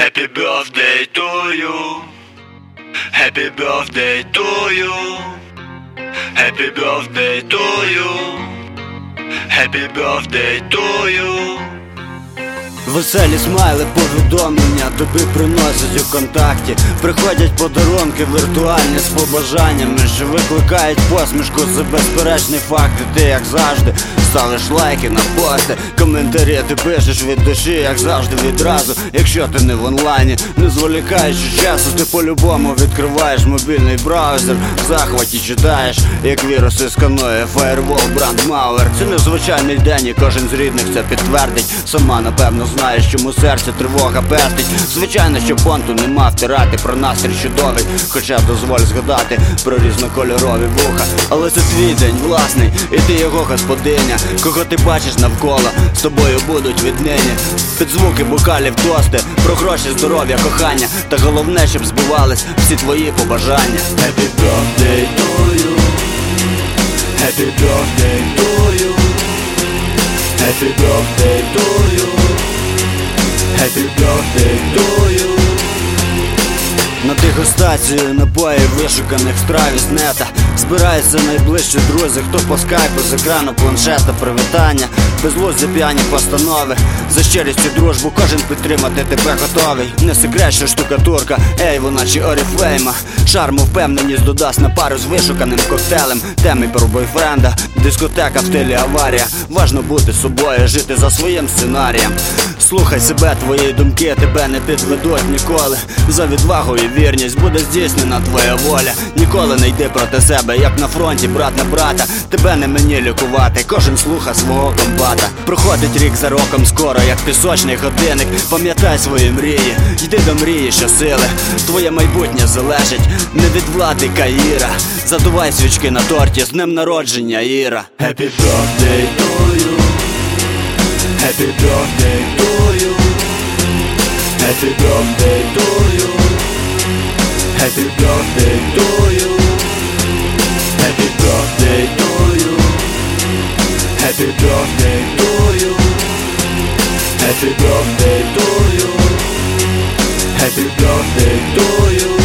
Happy birthday to you. Happy birthday to you. Happy birthday to you. Happy birthday to you. Веселі смайли, повідомлення тобі приносять у контакті. Приходять подарунки віртуальні з побажаннями, що викликають посмішку. Це безперечний факт. І ти, як завжди, ставиш лайки на пости, коментарі ти пишеш від душі, як завжди, відразу. Якщо ти не в онлайні, не зволікаючи часу, ти по-любому відкриваєш мобільний браузер, в захваті читаєш, як віруси сканує Firewall, Brandmauer. Це незвичайний день, і кожен з рідних це підтвердить. Сама напевно знаєш, чому серце тривога пестить. Звичайно, що понту нема втирати про настрій чудовий, хоча дозволь згадати про різнокольорові вуха. Але це твій день власний, і ти його господиня. Кого ти бачиш навколо, з тобою будуть віднині. Під звуки бокалів тости, про гроші, здоров'я, кохання, та головне, щоб збувались всі твої побажання. Happy birthday to you. Happy birthday to you. Happy birthday to you. Happy birthday to you. На дегустацію напоїв, вишуканих страв із нета збираються найближчі друзі, хто по скайпу з екрану планшета. Привітання, безглузді п'яні постанови, за щирість і дружбу кожен підтримати тебе готовий. Не секрет, що штукатурка, вона чи Оріфлейма, шарму впевненість додасть на пару з вишуканим коктейлем. Теми про бойфренда, дискотека в стилі аварія. Важно бути собою, жити за своїм сценарієм. Слухай себе, твої думки тебе не підведуть ніколи. За відвагу і вірність буде здійснена твоя воля. Ніколи не йди проти себе, як на фронті брат на брата. Тебе не мені лікувати, кожен слуха свого комбата. Проходить рік за роком скоро, як пісочний годинник. Пам'ятай свої мрії, йди до мрії щосили. Твоє майбутнє залежить не від влади Каїра. Задувай свічки на торті, з днем народження, Іра. Happy birthday to you. Happy birthday to you. Happy birthday to you. Happy birthday to you. Happy birthday to you. Happy birthday to you. Happy birthday to you. Happy birthday to you.